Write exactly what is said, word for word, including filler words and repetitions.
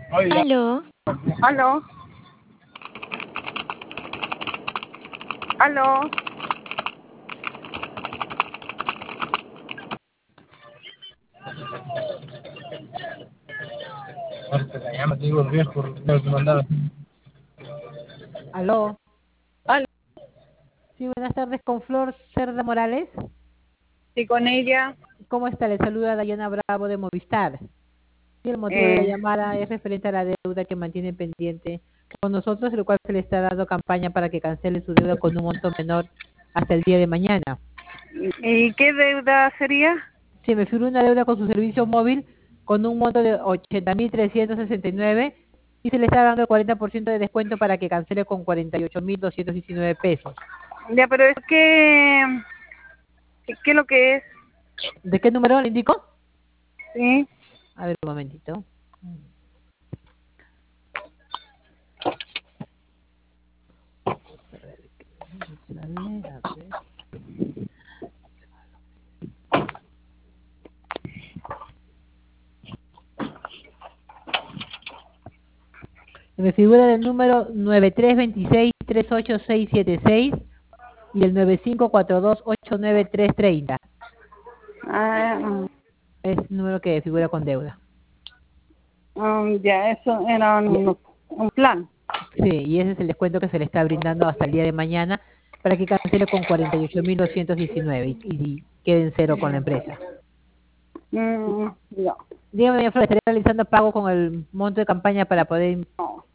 Aló, Aló. Aló. Aló. Aló. Sí, buenas tardes, con Flor Cerda Morales. Sí, con ella. ¿Cómo está? Le saluda Dayana Bravo de Movistar. Sí, el motivo de la Eh, llamada es referente a la deuda que mantiene pendiente con nosotros, el cual se le está dando campaña para que cancele su deuda con un monto menor hasta el día de mañana. ¿Y qué deuda sería? Se me figura una deuda con su servicio móvil con un monto de ochenta mil trescientos sesenta y nueve y se le está dando el cuarenta por ciento de descuento para que cancele con cuarenta y ocho mil doscientos diecinueve pesos. Ya, pero es que... ¿Qué, qué es lo que es? ¿De qué número le indico? Sí. A ver, un momentito. Sale, a ver. Me figura el número nueve tres dos seis tres ocho seis siete seis y el nueve cinco cuatro dos ocho nueve tres tres cero. Ah, Es el número que figura con deuda. um, ya, eso era Y- un, un plan. Sí, y ese es el descuento que se le está brindando hasta el día de mañana para que cancele con cuarenta y ocho mil doscientos diecinueve y, y quede en cero con la empresa. Mm, ya. Dígame, doña Flor, ¿estaría realizando pago con el monto de campaña para poder No,